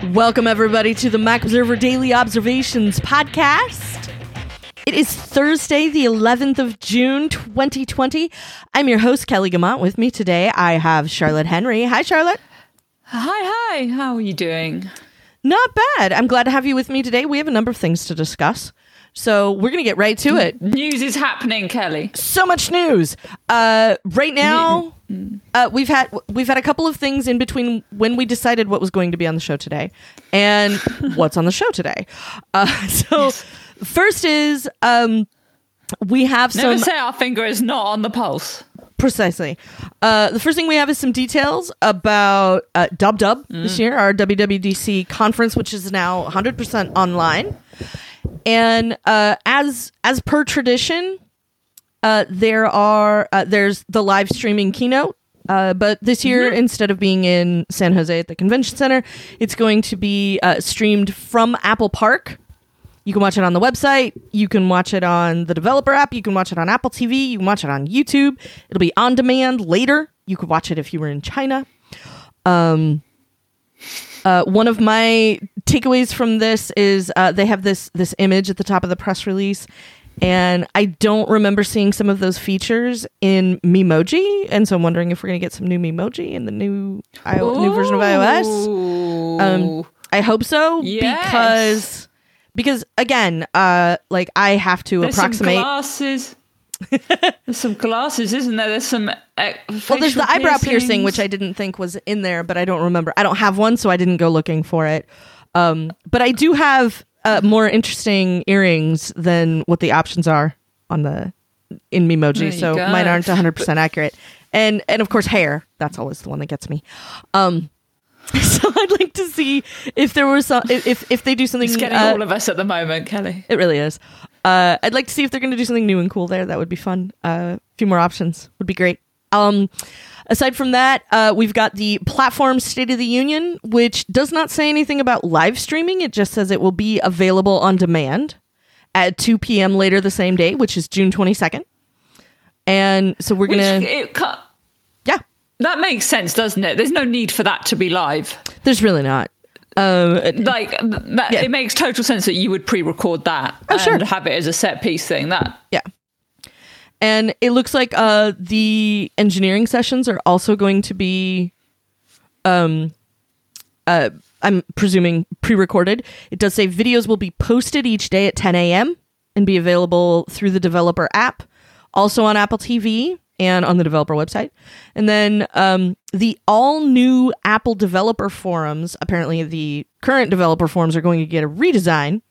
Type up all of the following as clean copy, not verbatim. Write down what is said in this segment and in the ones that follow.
Welcome, everybody, to the Mac Observer Daily Observations podcast. It is Thursday, the 11th of June, 2020. I'm your host, Kelly Gamont. With me today, I have Charlotte Henry. Hi, Charlotte. Hi. How are you doing? Not bad. I'm glad to have you with me today. We have a number of things to discuss, so we're going to get right to it. News is happening, Kelly. So much news. Right now, we've had a couple of things in between when we decided what was going to be on the show today and what's on the show today. First is we have some... Never say our finger is not on the pulse. Precisely. The first thing we have is some details about Dub this year, our WWDC conference, which is now 100% online. And as per tradition, there's the live streaming keynote. But this year, instead of being in San Jose at the Convention Center, it's going to be streamed from Apple Park. You can watch it on the website. You can watch it on the developer app. You can watch it on Apple TV. You can watch it on YouTube. It'll be on demand later. You could watch it if you were in China. One of my takeaways from this is they have this image at the top of the press release, and I don't remember seeing some of those features in Memoji, and so I'm wondering if we're going to get some new Memoji in the new version of iOS. I hope so, Yes. because again, I have to approximate. There's some glasses, isn't there? There's some there's the eyebrow piercing, which I didn't think was in there, but I don't remember. I don't have one, so I didn't go looking for it. But I do have more interesting earrings than what the options are in Memoji, so mine aren't 100% accurate. And of course, hair. That's always the one that gets me. So I'd like to see if there was if they do something. It's getting all of us at the moment, Kelly. It really is. I'd like to see if they're going to do something new and cool there. That would be fun. A few more options would be great. Aside from that, we've got the platform State of the Union, which does not say anything about live streaming. It just says it will be available on demand at 2 p.m. later the same day, which is June 22nd. And so we're going to... That makes sense, doesn't it? There's no need for that to be live. There's really not. It makes total sense that you would pre-record that and have it as a set piece thing. And it looks like the engineering sessions are also going to be, I'm presuming, pre-recorded. It does say videos will be posted each day at 10 a.m. and be available through the developer app, also on Apple TV and on the developer website. And then the all-new Apple developer forums, apparently the current developer forums are going to get a redesign.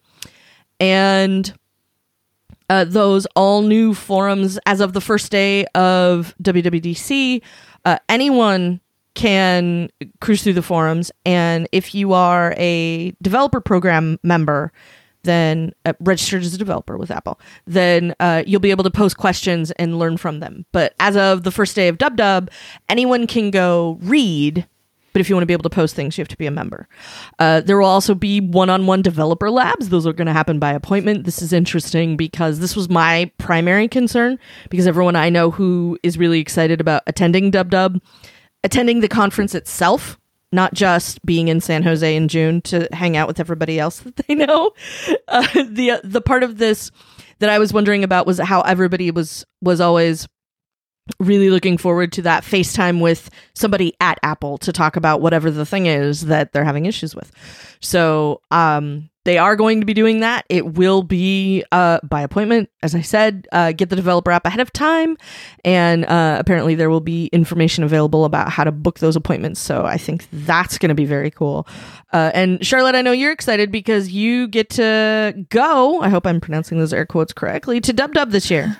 And those all-new forums, as of the first day of WWDC, anyone can cruise through the forums. And if you are a developer program member, then registered as a developer with Apple, then you'll be able to post questions and learn from them. But as of the first day of Dub, anyone can go read. But if you want to be able to post things, you have to be a member. There will also be one-on-one developer labs. Those are going to happen by appointment. This is interesting because this was my primary concern, because everyone I know who is really excited about attending Dub, attending the conference itself, not just being in San Jose in June to hang out with everybody else that they know. The part of this that I was wondering about was how everybody was always really looking forward to that FaceTime with somebody at Apple to talk about whatever the thing is that they're having issues with. So they are going to be doing that. It will be by appointment. As I said, get the developer app ahead of time. And apparently there will be information available about how to book those appointments. So I think that's going to be very cool. And Charlotte, I know you're excited because you get to go, I hope I'm pronouncing those air quotes correctly, to Dub this year.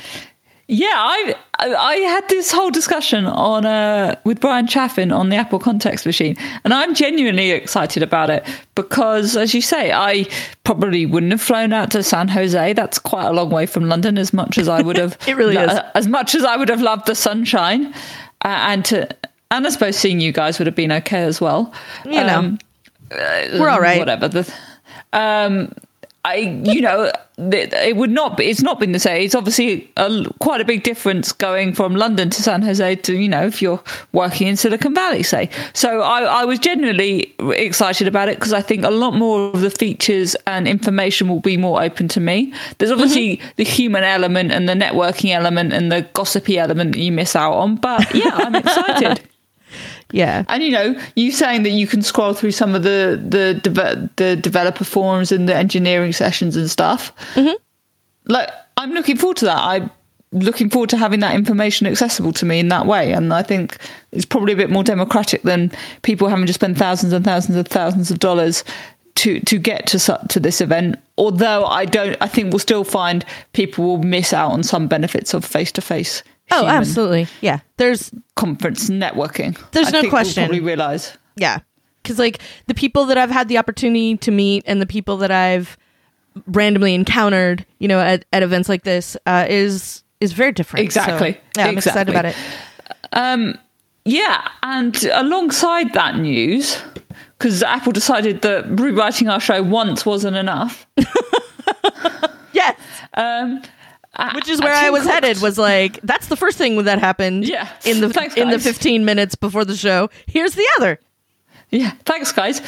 Yeah, I had this whole discussion with Brian Chaffin on the Apple Context Machine, and I'm genuinely excited about it because, as you say, I probably wouldn't have flown out to San Jose. That's quite a long way from London, as much as I would have. It really is. As much as I would have loved the sunshine, and I suppose seeing you guys would have been okay as well. We're all right. Whatever. it would not be. It's not been the same. It's obviously quite a big difference going from London to San Jose to, if you're working in Silicon Valley, say. So I was genuinely excited about it because I think a lot more of the features and information will be more open to me. There's obviously the human element and the networking element and the gossipy element that you miss out on. But yeah, I'm excited. Yeah. And, you saying that you can scroll through some of the developer forums and the engineering sessions and stuff. Mm-hmm. Like, I'm looking forward to that. I'm looking forward to having that information accessible to me in that way. And I think it's probably a bit more democratic than people having to spend thousands and thousands and thousands of dollars to get to this event. Although I think we'll still find people will miss out on some benefits of face-to-face. Oh, absolutely. Yeah. There's conference networking. There's no question. We'll probably realize. Yeah. Because the people that I've had the opportunity to meet and the people that I've randomly encountered, at events like this is very different. Exactly. So, yeah, I'm excited about it. Yeah. And alongside that news, because Apple decided that rewriting our show once wasn't enough. Yes. Which is where I was headed, was like, that's the first thing that happened in the 15 minutes before the show. Here's the other. Yeah, thanks, guys.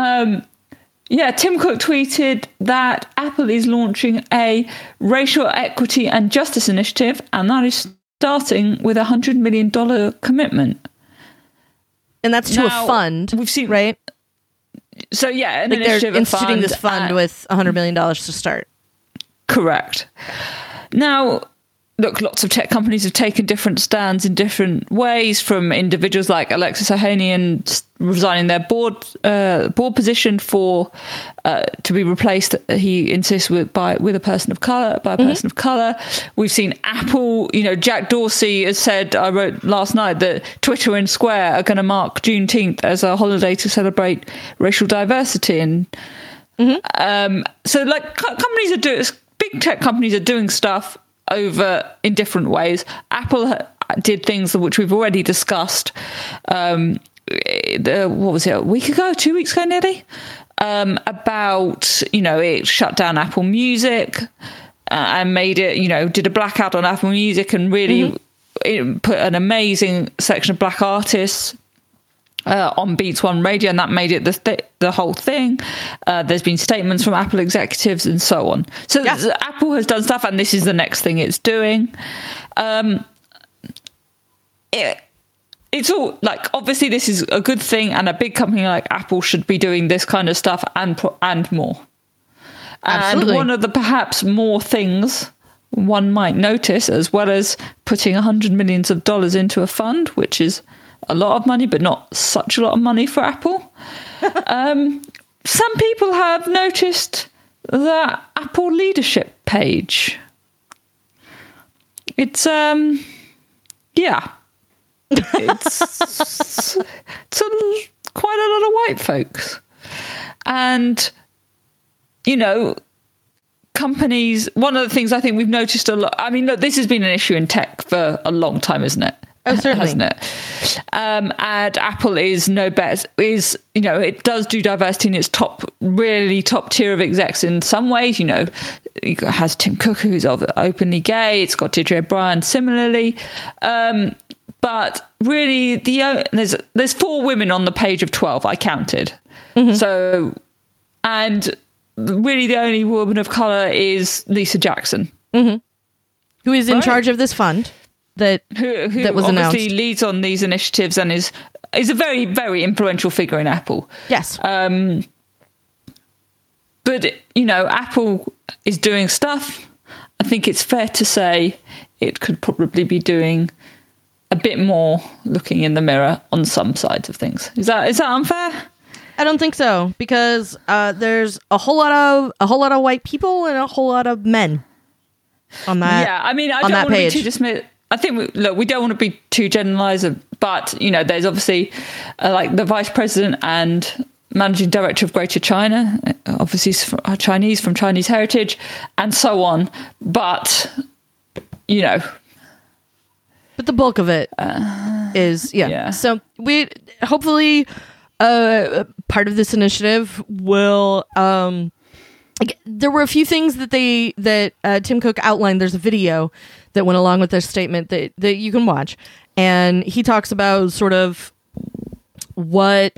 Tim Cook tweeted that Apple is launching a racial equity and justice initiative, and that is starting with $100 million commitment. And that's to a fund, we've seen, right? So, yeah, an initiative, they're instituting this fund with $100 million to start. Correct. Now, look, lots of tech companies have taken different stands in different ways, from individuals like Alexis Ohanian resigning their board position to be replaced, he insists, with a person of color, by a person of color. We've seen Apple, Jack Dorsey has said, I wrote last night, that Twitter and Square are going to mark Juneteenth as a holiday to celebrate racial diversity. And so companies are doing, big tech companies are doing stuff over in different ways. Apple did things which we've already discussed. What was it, a week ago, 2 weeks ago nearly? About, it shut down Apple Music and made it, did a blackout on Apple Music and really it put an amazing section of black artists on Beats One Radio, and that made it the whole thing. There's been statements from Apple executives and so on. So Apple has done stuff, and this is the next thing it's doing. It's all obviously this is a good thing, and a big company like Apple should be doing this kind of stuff and more. Absolutely. And one of the perhaps more things one might notice, as well as putting $100 million into a fund, which is a lot of money, but not such a lot of money for Apple. Some people have noticed the Apple leadership page. It's it's quite a lot of white folks, and companies. One of the things I think we've noticed a lot. I mean, look, this has been an issue in tech for a long time, isn't it? Oh, certainly. Hasn't it? And Apple is no better. It does do diversity in its really top tier of execs in some ways. It has Tim Cook, who's openly gay. It's got Deirdre O'Brien similarly. But really, there's 4 women on the page of 12. I counted. So, and really the only woman of color is Lisa Jackson, who is in charge of this fund. That was announced. Obviously leads on these initiatives and is a very, very influential figure in Apple. Yes. But Apple is doing stuff. I think it's fair to say it could probably be doing a bit more, looking in the mirror on some sides of things. Is that unfair? I don't think so, because there's a whole lot of white people and a whole lot of men on that. Yeah, I mean, I don't want to be too dismissive. I think, we don't want to be too generalising, but, there's obviously the vice president and managing director of Greater China, obviously Chinese from Chinese heritage, and so on. But, But the bulk of it is, yeah. So we hopefully part of this initiative will there were a few things that Tim Cook outlined. There's a video that went along with their statement that you can watch, and he talks about sort of what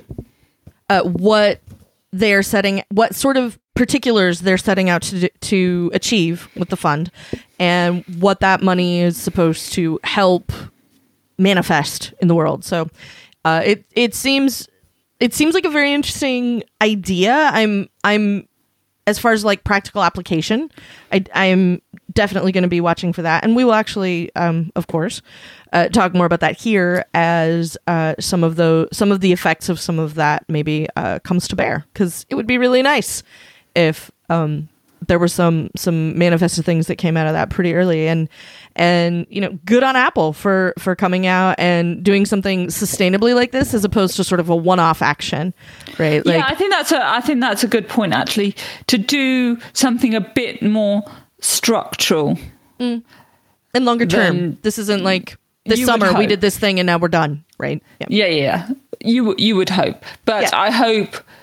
they're setting, what sort of particulars they're setting out to achieve with the fund, and what that money is supposed to help manifest in the world. So it seems like a very interesting idea. I'm as far as like practical application, I'm definitely going to be watching for that, and we will actually, of course, talk more about that here as some of the effects of some of that maybe comes to bear, because it would be really nice if there were some manifested things that came out of that pretty early, and good on Apple for coming out and doing something sustainably like this, as opposed to sort of a one-off action, right? Yeah, I think that's a good point, actually, to do something a bit more structural and longer term. This isn't like this summer we did this thing and now we're done, right? Yeah. You would hope, but yeah.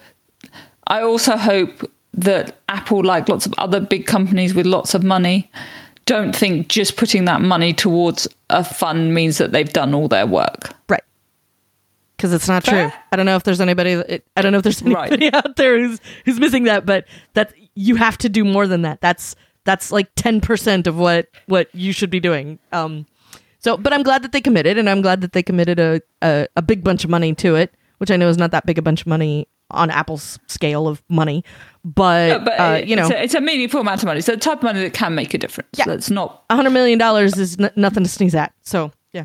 I also hope that Apple, like lots of other big companies with lots of money, don't think just putting that money towards a fund means that they've done all their work. Right. Because it's not true. I don't know if there's anybody right. out there who's missing that, but that you have to do more than that. That's like 10% of what you should be doing. But I'm glad that they committed, and I'm glad that they committed a big bunch of money to it, which I know is not that big a bunch of money on Apple's scale of money, but it's a meaningful amount of money. So the type of money that can make a difference. Yeah. That's not $100 million is nothing to sneeze at. So yeah,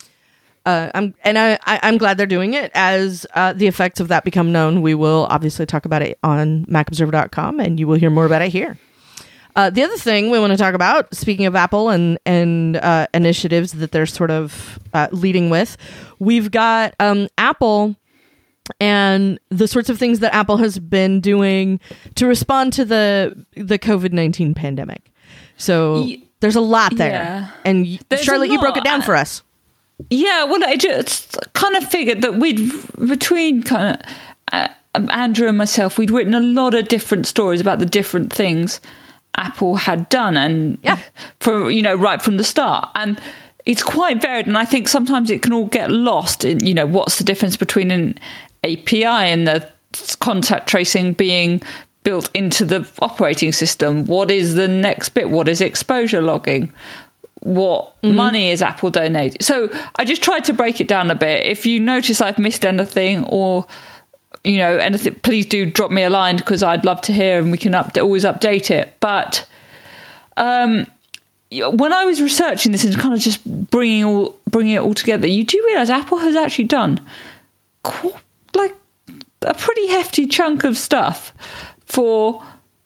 I'm glad they're doing it. As the effects of that become known, we will obviously talk about it on MacObserver.com, and you will hear more about it here. The other thing we want to talk about, speaking of Apple and initiatives that they're sort of leading with, we've got Apple and the sorts of things that Apple has been doing to respond to the COVID-19 pandemic. So there's a lot there. Yeah. And Charlotte, you broke it down for us. Yeah, well, I just kind of figured that between kind of Andrew and myself, we'd written a lot of different stories about the different things Apple had done, and right from the start. And it's quite varied, and I think sometimes it can all get lost in, what's the difference between an API and the contact tracing being built into the operating system. What is the next bit? What is exposure logging? What money is Apple donating? So I just tried to break it down a bit. If you notice I've missed anything or anything, please do drop me a line, because I'd love to hear, and we can always update it. But when I was researching this and kind of just bringing it all together, you do realize Apple has actually done like a pretty hefty chunk of stuff for,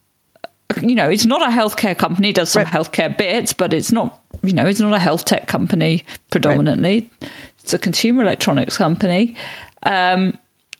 it's not a healthcare company. It does some healthcare bits, but it's not, it's not a health tech company predominantly. Right. It's a consumer electronics company. And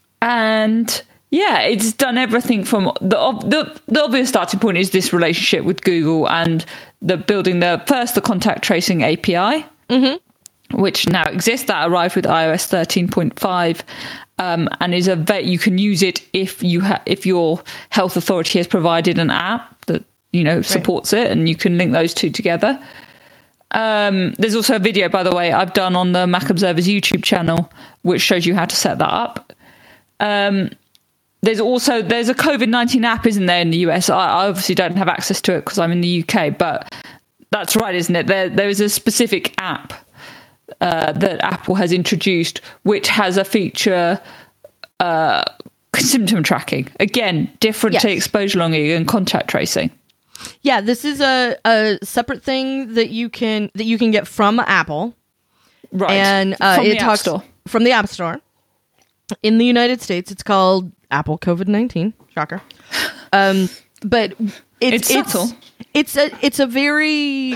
yeah, it's done everything from the obvious starting point is this relationship with Google and building the contact tracing API, which now exists. That arrived with iOS 13.5, and is you can use it if your health authority has provided an app that supports it, and you can link those two together. There's also a video, by the way, I've done on the Mac Observer's YouTube channel, which shows you how to set that up. There's a COVID-19 app, isn't there, in the US? I obviously don't have access to it because I'm in the UK, but that's right, isn't it? There is a specific app that Apple has introduced, which has a feature symptom tracking. Again, different to exposure logging and contact tracing. Yeah, this is a separate thing that you can get from Apple, right? And from the App Store. In the United States, it's called Apple COVID-19. Shocker. But it's subtle. It's a very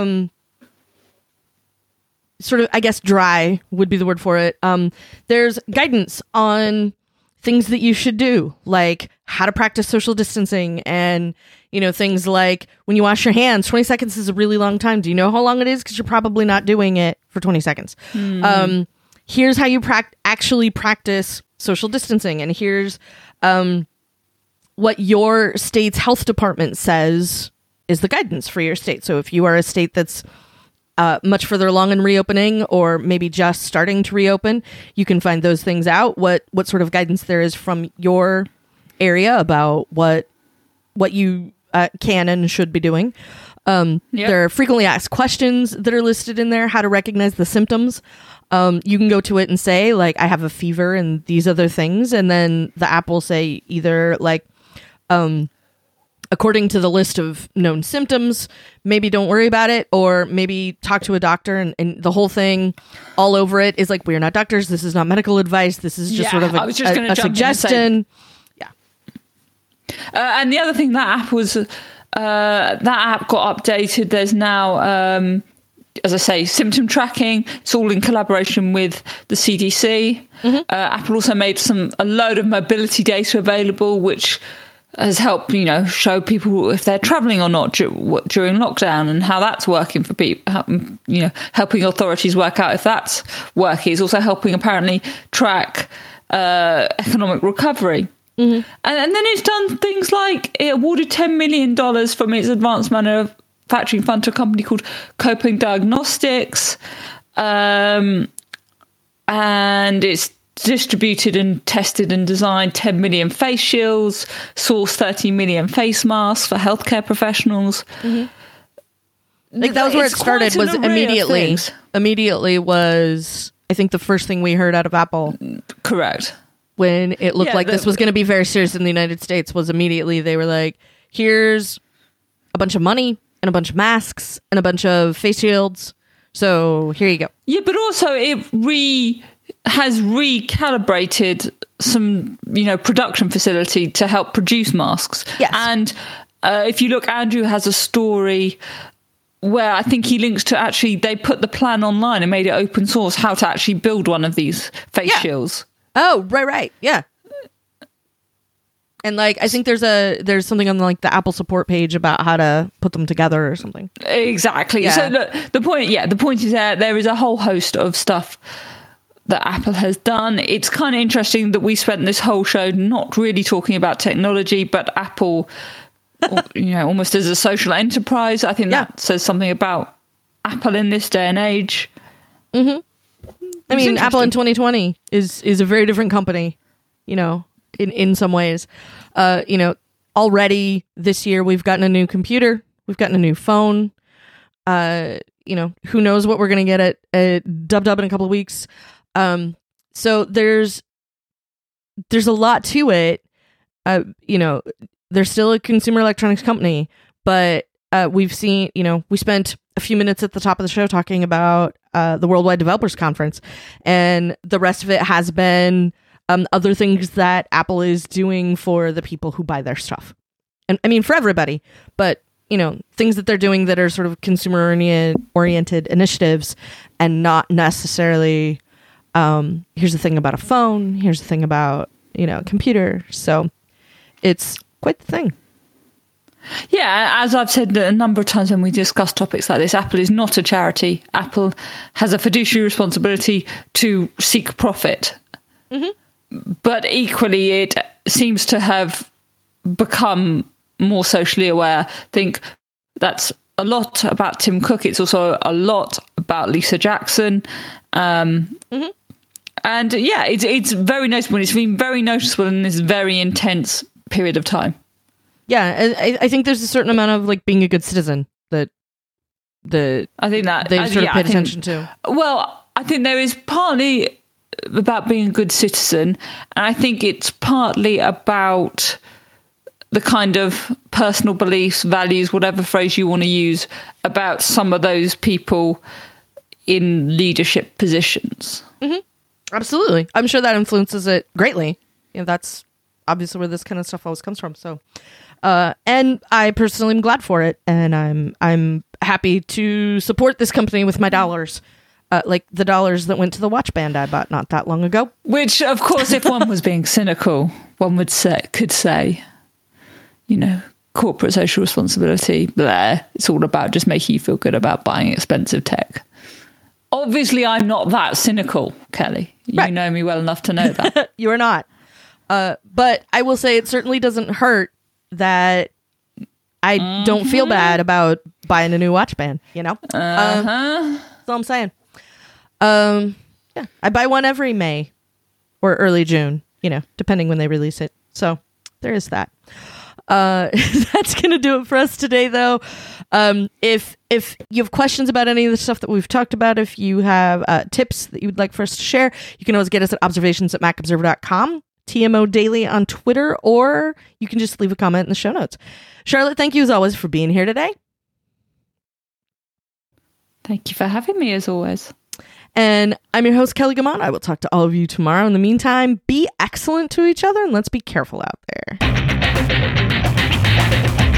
sort of, I guess, dry would be the word for it. There's guidance on things that you should do, like how to practice social distancing, and things like when you wash your hands, 20 seconds is a really long time. Do you know how long it is? Because you're probably not doing it for 20 seconds. Here's how you actually practice social distancing, and here's what your state's health department says is the guidance for your state. So if you are a state that's much further along in reopening, or maybe just starting to reopen, you can find those things out. What sort of guidance there is from your area about what you can and should be doing. There are frequently asked questions that are listed in there. How to recognize the symptoms. You can go to it and say, like, I have a fever and these other things, and then the app will say either like, according to the list of known symptoms, maybe don't worry about it, or maybe talk to a doctor. And the whole thing all over it is like, we're not doctors. This is not medical advice. This is just sort of a suggestion. And the other thing, that app got updated. There's now, as I say, symptom tracking. It's all in collaboration with the CDC. Apple also made a load of mobility data available, which has helped, show people if they're traveling or not during lockdown, and how that's working for people. Helping authorities work out if that's working. It's also helping apparently track economic recovery. And then it's done things like it awarded $10 million from its advanced manufacturing fund to a company called Coping Diagnostics. And it's distributed and tested and designed 10 million face shields, sourced 30 million face masks for healthcare professionals. Like, that was where it started, was immediately was, I think, the first thing we heard out of Apple. Correct. When it looked like this was going to be very serious in the United States, was immediately they were like, here's a bunch of money and a bunch of masks and a bunch of face shields. So here you go. Yeah, but also it has recalibrated some, production facility to help produce masks. Yes. And if you look, Andrew has a story where I think he links to, actually, they put the plan online and made it open source, how to actually build one of these face shields. Oh, right. Yeah. And I think there's something on the Apple support page about how to put them together or something. Exactly. Yeah. So the point is that there is a whole host of stuff that Apple has done. It's kind of interesting that we spent this whole show not really talking about technology, but Apple, almost as a social enterprise. I think that says something about Apple in this day and age. I mean, Apple in 2020 is a very different company, in some ways. Already this year we've gotten a new computer, we've gotten a new phone. Who knows what we're going to get at Dub in a couple of weeks. So there's a lot to it. They're still a consumer electronics company, but we've seen, we spent a few minutes at the top of the show talking about the Worldwide Developers Conference, and the rest of it has been other things that Apple is doing for the people who buy their stuff. And I mean, for everybody, but things that they're doing that are sort of consumer oriented initiatives, and not necessarily here's the thing about a phone, here's the thing about a computer. So it's quite the thing. Yeah, as I've said a number of times when we discuss topics like this, Apple is not a charity. Apple has a fiduciary responsibility to seek profit. But equally, it seems to have become more socially aware. I think that's a lot about Tim Cook. It's also a lot about Lisa Jackson. And it's very noticeable. It's been very noticeable in this very intense period of time. Yeah, I think there's a certain amount of being a good citizen that I think that they've sort of paid attention to. Well, I think there is partly about being a good citizen, and I think it's partly about the kind of personal beliefs, values, whatever phrase you want to use, about some of those people in leadership positions. Absolutely. I'm sure that influences it greatly. That's obviously where this kind of stuff always comes from. So, and I personally am glad for it, and I'm happy to support this company with my dollars, like the dollars that went to the watch band I bought not that long ago. Which, of course, if one was being cynical, one could say, corporate social responsibility, blah. It's all about just making you feel good about buying expensive tech. Obviously, I'm not that cynical, Kelly. You know me well enough to know that. You are not. But I will say it certainly doesn't hurt that I don't feel bad about buying a new watch band, you know? That's all I'm saying. Yeah, I buy one every May or early June, you know, depending when they release it. So there is that. That's going to do it for us today, though. If you have questions about any of the stuff that we've talked about, if you have tips that you would like for us to share, you can always get us at observations@macobserver.com, TMO Daily on Twitter, or you can just leave a comment in the show notes. Charlotte, thank you as always for being here today. Thank you for having me, as always. And I'm your host, Kelly Gamon. I will talk to all of you tomorrow. In the meantime, be excellent to each other and let's be careful out there.